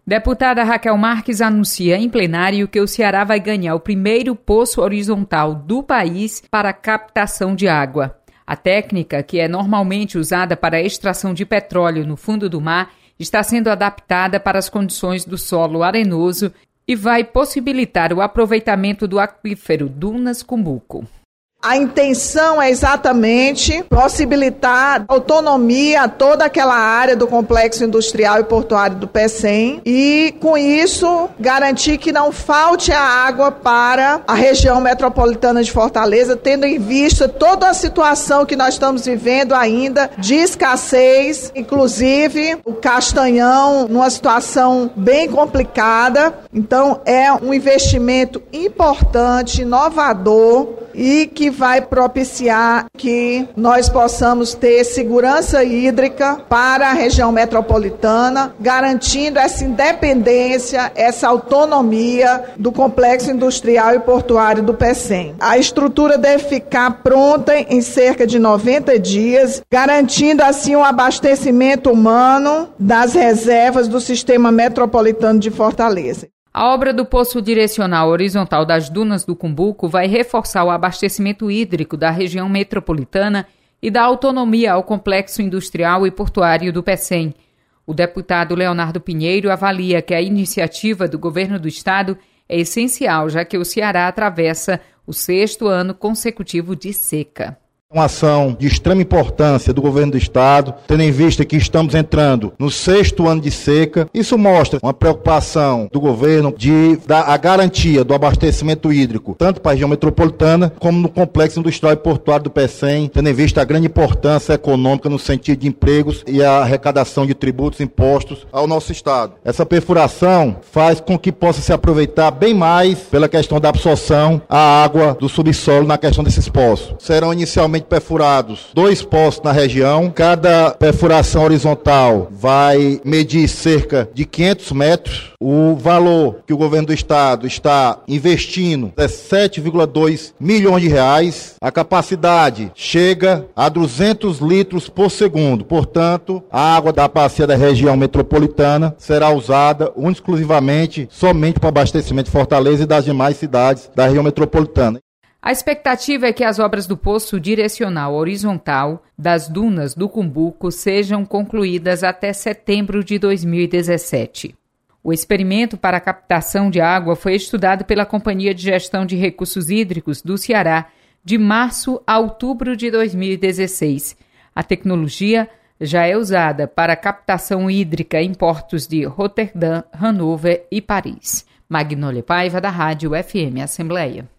Deputada Raquel Marques anuncia em plenário que o Ceará vai ganhar o primeiro poço horizontal do país para captação de água. A técnica, que é normalmente usada para a extração de petróleo no fundo do mar, está sendo adaptada para as condições do solo arenoso e vai possibilitar o aproveitamento do aquífero Dunas Cumbuco. A intenção é exatamente possibilitar autonomia a toda aquela área do complexo industrial e portuário do Pecém e, com isso, garantir que não falte a água para a região metropolitana de Fortaleza, tendo em vista toda a situação que nós estamos vivendo ainda de escassez, inclusive o Castanhão numa situação bem complicada. Então, é um investimento importante, inovador e que vai propiciar que nós possamos ter segurança hídrica para a região metropolitana, garantindo essa independência, essa autonomia do complexo industrial e portuário do Pecém. A estrutura deve ficar pronta em cerca de 90 dias, garantindo assim o abastecimento humano das reservas do sistema metropolitano de Fortaleza. A obra do Poço Direcional Horizontal das Dunas do Cumbuco vai reforçar o abastecimento hídrico da região metropolitana e dar autonomia ao complexo industrial e portuário do Pecém. O deputado Leonardo Pinheiro avalia que a iniciativa do governo do estado é essencial, já que o Ceará atravessa o 6º ano consecutivo de seca. Uma ação de extrema importância do governo do estado, tendo em vista que estamos entrando no 6º ano de seca. Isso mostra uma preocupação do governo de dar a garantia do abastecimento hídrico, tanto para a região metropolitana, como no complexo industrial e portuário do Pecém, tendo em vista a grande importância econômica no sentido de empregos e a arrecadação de tributos e impostos ao nosso estado. Essa perfuração faz com que possa se aproveitar bem mais pela questão da absorção a água do subsolo na questão desses poços. Serão inicialmente perfurados 2 poços na região. Cada perfuração horizontal vai medir cerca de 500 metros. O valor que o governo do estado está investindo é 7,2 milhões de reais. A capacidade chega a 200 litros por segundo. Portanto, a água da bacia da região metropolitana será usada exclusivamente somente para abastecimento de Fortaleza e das demais cidades da região metropolitana. A expectativa é que as obras do Poço Direcional Horizontal das Dunas do Cumbuco sejam concluídas até setembro de 2017. O experimento para a captação de água foi estudado pela Companhia de Gestão de Recursos Hídricos do Ceará de março a outubro de 2016. A tecnologia já é usada para a captação hídrica em portos de Roterdã, Hannover e Paris. Magnólia Paiva, da Rádio FM Assembleia.